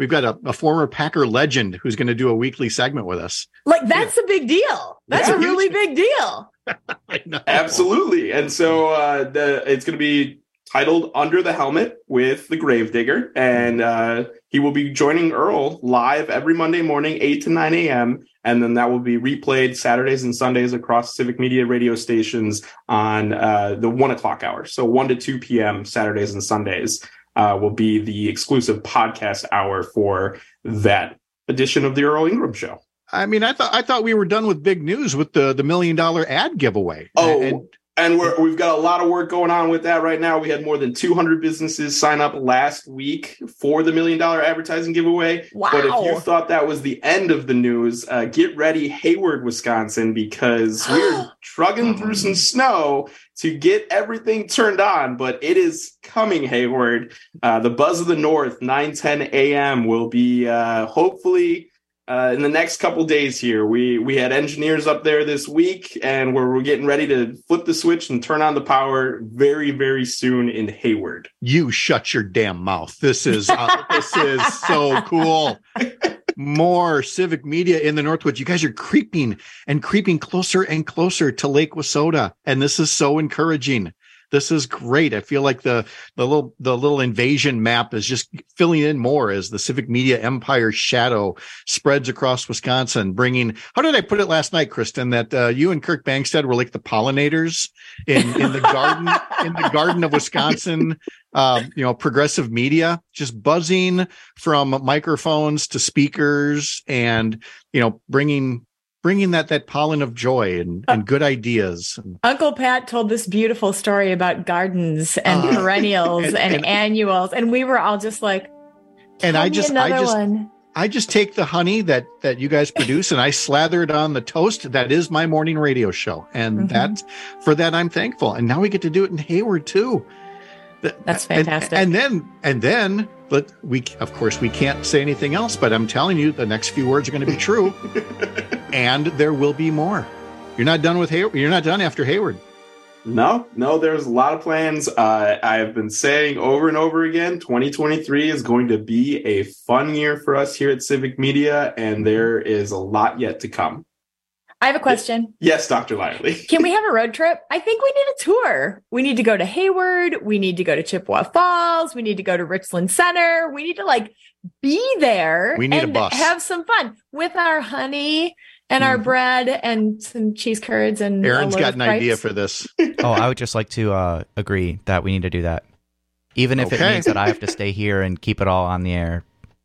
a former Packer legend who's going to do a weekly segment with us. Like that's a big deal. That's a really big deal. I know. Absolutely. And so it's going to be titled Under the Helmet with the Gravedigger, and he will be joining Earl live every Monday morning, 8 to 9 a.m., and then that will be replayed Saturdays and Sundays across Civic Media radio stations on the 1:00 hour. So 1 to 2 p.m. Saturdays and Sundays will be the exclusive podcast hour for that edition of the Earl Ingram Show. I mean, I thought we were done with big news with the $1 million ad giveaway. And we've got a lot of work going on with that right now. We had more than 200 businesses sign up last week for the $1 million advertising giveaway. Wow. But if you thought that was the end of the news, get ready, Hayward, Wisconsin, because we're trugging through some snow to get everything turned on. But it is coming, Hayward. The Buzz of the North, 9:10 a.m. will be hopefully... in the next couple days here. We had engineers up there this week, and we're getting ready to flip the switch and turn on the power very, very soon in Hayward. You shut your damn mouth. This is so cool. More Civic Media in the Northwoods. You guys are creeping closer and closer to Lake Wissota, and this is so encouraging. This is great. I feel like the little invasion map is just filling in more as the Civic Media empire shadow spreads across Wisconsin, bringing, how did I put it last night, Kristen, that you and Kirk Bangstead were like the pollinators in the garden of Wisconsin, progressive media, just buzzing from microphones to speakers and, bringing that pollen of joy and good ideas. Uncle Pat told this beautiful story about gardens and perennials and annuals, and we were all just like, and I just take the honey that you guys produce and I slather it on the toast. That is my morning radio show, and for that I'm thankful. And now we get to do it in Hayward too. That's fantastic. And then, but we can't say anything else, but I'm telling you, the next few words are going to be true. And there will be more. You're not done with Hayward. You're not done after Hayward. No, there's a lot of plans. I have been saying over and over again, 2023 is going to be a fun year for us here at Civic Media, and there is a lot yet to come. I have a question. Yes, Dr. Lively. Can we have a road trip? I think we need a tour. We need to go to Hayward. We need to go to Chippewa Falls. We need to go to Richland Center. We need to be there. We need a bus. Have some fun with our honey and our bread and some cheese curds. And Aaron's got an idea for this. I would just like to agree that we need to do that. Even if it means that I have to stay here and keep it all on the air.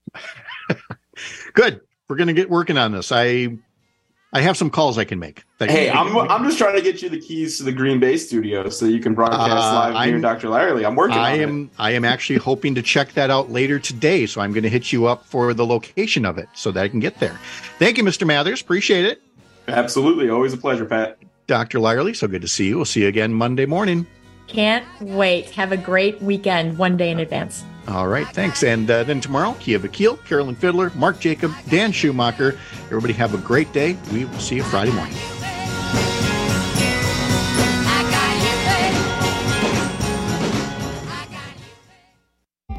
Good. We're going to get working on this. I have some calls I can make. Hey, I'm just trying to get you the keys to the Green Bay studio so you can broadcast live near Dr. Lyerly. I'm working on it. I am actually hoping to check that out later today, so I'm going to hit you up for the location of it so that I can get there. Thank you, Mr. Mathers. Appreciate it. Absolutely. Always a pleasure, Pat. Dr. Lyerly, so good to see you. We'll see you again Monday morning. Can't wait. Have a great weekend, one day in advance. All right, thanks. And then tomorrow, Kia Vakil, Carolyn Fiddler, Mark Jacob, Dan Schumacher. Everybody have a great day. We will see you Friday morning.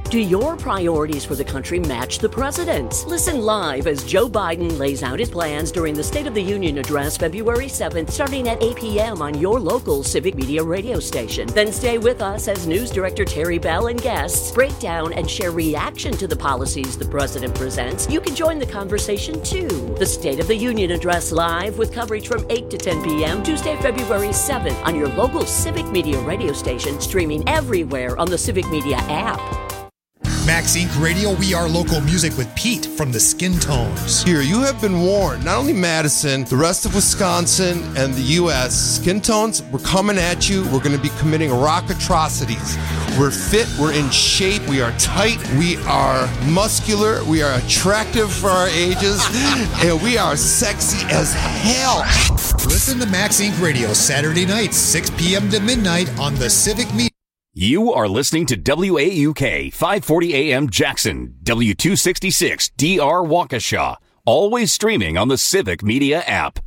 Do your priorities for the country match the president's? Listen live as Joe Biden lays out his plans during the State of the Union address February 7th, starting at 8 p.m. on your local Civic Media radio station. Then stay with us as News Director Terry Bell and guests break down and share reaction to the policies the president presents. You can join the conversation too. The State of the Union address live with coverage from 8 to 10 p.m. Tuesday, February 7th on your local Civic Media radio station, streaming everywhere on the Civic Media app. Max Inc. Radio, we are local music with Pete from the Skin Tones. Here, you have been warned. Not only Madison, the rest of Wisconsin and the U.S. Skin Tones, we're coming at you. We're going to be committing rock atrocities. We're fit. We're in shape. We are tight. We are muscular. We are attractive for our ages. And we are sexy as hell. Listen to Max Inc. Radio Saturday nights, 6 p.m. to midnight on the Civic Media. You are listening to WAUK 540 AM Jackson, W266 DR Waukesha, always streaming on the Civic Media app.